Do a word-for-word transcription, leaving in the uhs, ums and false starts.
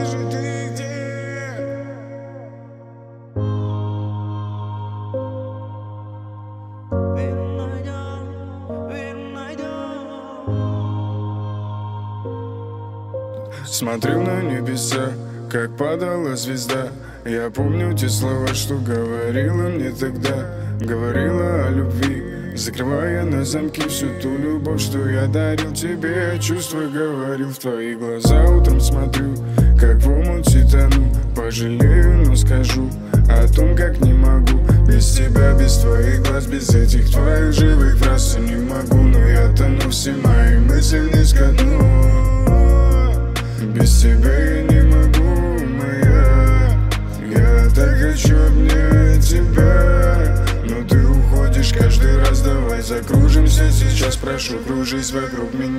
скажи ты где? Смотрю на небеса, как падала звезда. Я помню те слова, что говорила мне тогда. Говорила о любви, закрывая на замки всю ту любовь, что я дарил тебе. Чувства говорил в твои глаза. Утром смотрю, как в омуте тону. Пожалею, но скажу о том, как не могу. Без тебя, без твоих глаз, без этих твоих живых фраз я не могу. Но я тону, все мои мысли вниз ко дну. Без тебя я не могу, моя. Я так хочу обнять тебя, но ты уходишь каждый раз. Давай закружимся сейчас, прошу, кружись вокруг меня.